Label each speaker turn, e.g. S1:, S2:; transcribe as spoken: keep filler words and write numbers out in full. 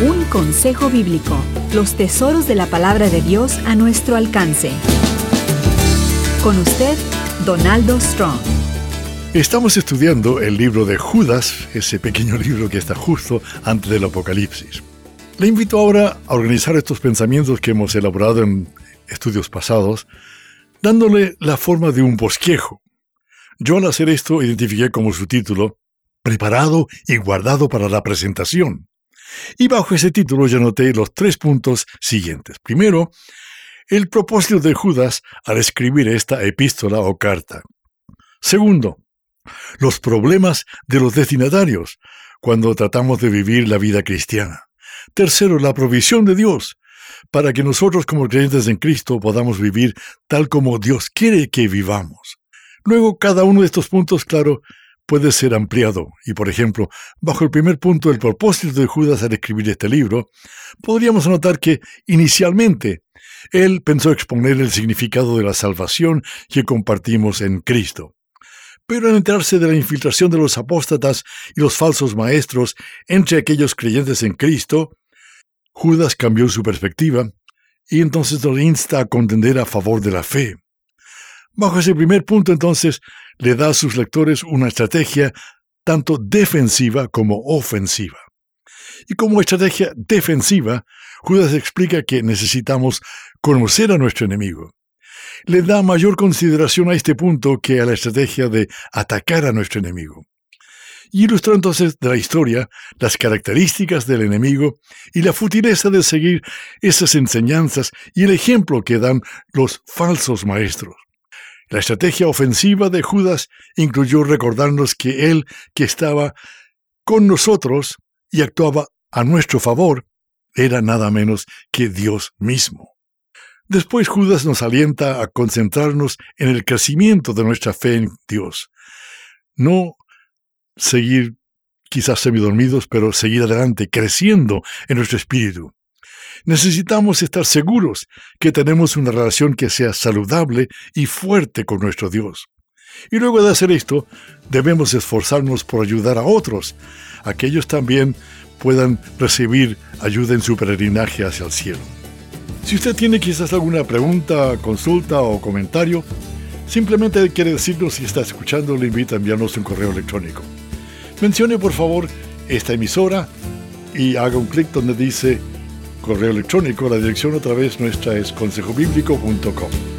S1: Un consejo bíblico. Los tesoros de la palabra de Dios a nuestro alcance. Con usted, Donaldo Strong.
S2: Estamos estudiando el libro de Judas, ese pequeño libro que está justo antes del Apocalipsis. Le invito ahora a organizar estos pensamientos que hemos elaborado en estudios pasados, dándole la forma de un bosquejo. Yo al hacer esto identifiqué como su título, Preparado y guardado para la presentación. Y bajo ese título ya anoté los tres puntos siguientes. Primero, el propósito de Judas al escribir esta epístola o carta. Segundo, los problemas de los destinatarios cuando tratamos de vivir la vida cristiana. Tercero, la provisión de Dios para que nosotros como creyentes en Cristo podamos vivir tal como Dios quiere que vivamos. Luego, cada uno de estos puntos, claro, puede ser ampliado. Y, por ejemplo, bajo el primer punto del propósito de Judas al escribir este libro, podríamos anotar que, inicialmente, él pensó exponer el significado de la salvación que compartimos en Cristo. Pero al enterarse de la infiltración de los apóstatas y los falsos maestros entre aquellos creyentes en Cristo, Judas cambió su perspectiva y entonces nos insta a contender a favor de la fe. Bajo ese primer punto, entonces, le da a sus lectores una estrategia tanto defensiva como ofensiva. Y como estrategia defensiva, Judas explica que necesitamos conocer a nuestro enemigo. Le da mayor consideración a este punto que a la estrategia de atacar a nuestro enemigo. Y ilustró entonces de la historia las características del enemigo y la futileza de seguir esas enseñanzas y el ejemplo que dan los falsos maestros. La estrategia ofensiva de Judas incluyó recordarnos que él, que estaba con nosotros y actuaba a nuestro favor, era nada menos que Dios mismo. Después Judas nos alienta a concentrarnos en el crecimiento de nuestra fe en Dios. No seguir quizás semidormidos, pero seguir adelante, creciendo en nuestro espíritu. Necesitamos estar seguros que tenemos una relación que sea saludable y fuerte con nuestro Dios. Y luego de hacer esto, debemos esforzarnos por ayudar a otros, a que ellos también puedan recibir ayuda en su peregrinaje hacia el cielo. Si usted tiene quizás alguna pregunta, consulta o comentario, simplemente quiere decirnos si está escuchando, le invito a enviarnos un correo electrónico. Mencione por favor esta emisora y haga un clic donde dice correo electrónico. La dirección otra vez nuestra es consejo bíblico punto com.